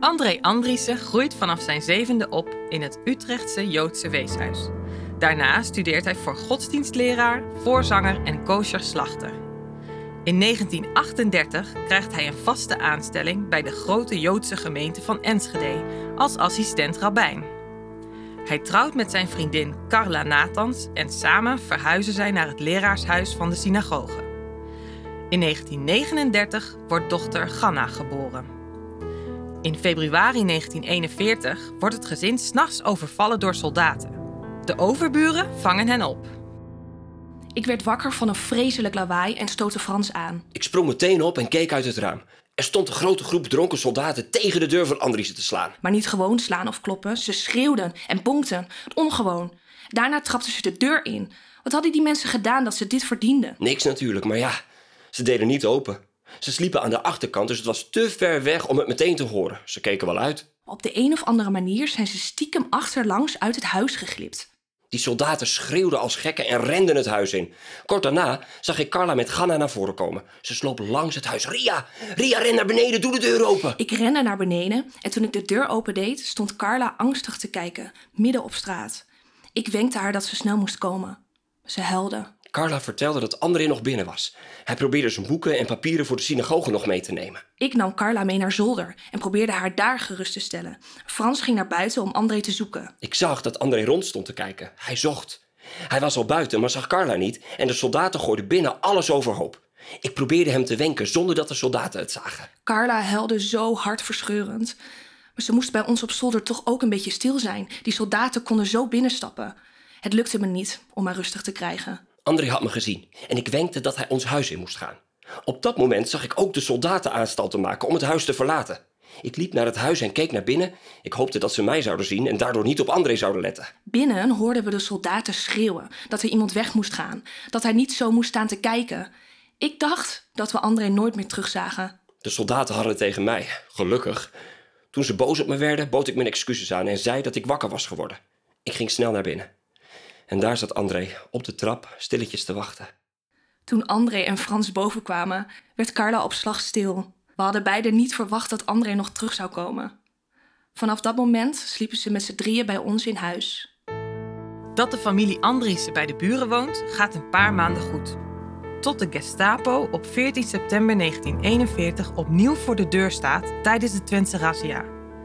André Andriessen groeit vanaf zijn 7e op in het Utrechtse Joodse weeshuis. Daarna studeert hij voor godsdienstleraar, voorzanger en kosher slachter. In 1938 krijgt hij een vaste aanstelling bij de grote Joodse gemeente van Enschede als assistent rabbijn. Hij trouwt met zijn vriendin Carla Nathans en samen verhuizen zij naar het leraarshuis van de synagoge. In 1939 wordt dochter Ganna geboren. In februari 1941 wordt het gezin 's nachts overvallen door soldaten. De overburen vangen hen op. Ik werd wakker van een vreselijk lawaai en stootte Frans aan. Ik sprong meteen op en keek uit het raam. Er stond een grote groep dronken soldaten tegen de deur van Andriessen te slaan. Maar niet gewoon slaan of kloppen, ze schreeuwden en bonkten. Ongewoon. Daarna trapten ze de deur in. Wat hadden die mensen gedaan dat ze dit verdienden? Niks natuurlijk, maar ja, ze deden niet open. Ze sliepen aan de achterkant, dus het was te ver weg om het meteen te horen. Ze keken wel uit. Op de een of andere manier zijn ze stiekem achterlangs uit het huis geglipt. Die soldaten schreeuwden als gekken en renden het huis in. Kort daarna zag ik Carla met Ganna naar voren komen. Ze sloop langs het huis. Ria, ren naar beneden, doe de deur open. Ik rende naar beneden en toen ik de deur opendeed, stond Carla angstig te kijken, midden op straat. Ik wenkte haar dat ze snel moest komen. Ze huilde. Carla vertelde dat André nog binnen was. Hij probeerde zijn boeken en papieren voor de synagoge nog mee te nemen. Ik nam Carla mee naar zolder en probeerde haar daar gerust te stellen. Frans ging naar buiten om André te zoeken. Ik zag dat André rond stond te kijken. Hij zocht. Hij was al buiten, maar zag Carla niet en de soldaten gooiden binnen alles overhoop. Ik probeerde hem te wenken zonder dat de soldaten het zagen. Carla huilde zo hartverscheurend. Maar ze moest bij ons op zolder toch ook een beetje stil zijn. Die soldaten konden zo binnenstappen. Het lukte me niet om haar rustig te krijgen. André had me gezien en ik wenkte dat hij ons huis in moest gaan. Op dat moment zag ik ook de soldaten aanstalten maken om het huis te verlaten. Ik liep naar het huis en keek naar binnen. Ik hoopte dat ze mij zouden zien en daardoor niet op André zouden letten. Binnen hoorden we de soldaten schreeuwen dat er iemand weg moest gaan. Dat hij niet zo moest staan te kijken. Ik dacht dat we André nooit meer terugzagen. De soldaten hadden het tegen mij, gelukkig. Toen ze boos op me werden, bood ik mijn excuses aan en zei dat ik wakker was geworden. Ik ging snel naar binnen. En daar zat André op de trap stilletjes te wachten. Toen André en Frans boven kwamen, werd Carla op slag stil. We hadden beiden niet verwacht dat André nog terug zou komen. Vanaf dat moment sliepen ze met z'n drieën bij ons in huis. Dat de familie Andriessen bij de buren woont, gaat een paar maanden goed. Tot de Gestapo op 14 september 1941 opnieuw voor de deur staat tijdens de Twentse razzia.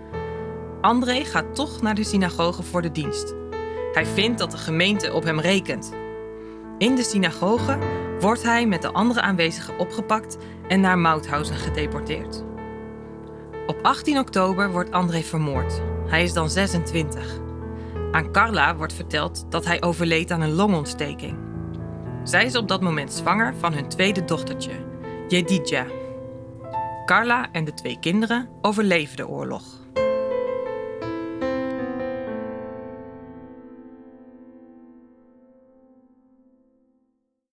André gaat toch naar de synagoge voor de dienst. Hij vindt dat de gemeente op hem rekent. In de synagoge wordt hij met de andere aanwezigen opgepakt en naar Mauthausen gedeporteerd. Op 18 oktober wordt André vermoord. Hij is dan 26. Aan Carla wordt verteld dat hij overleed aan een longontsteking. Zij is op dat moment zwanger van hun tweede dochtertje, Jedidja. Carla en de 2 kinderen overleven de oorlog.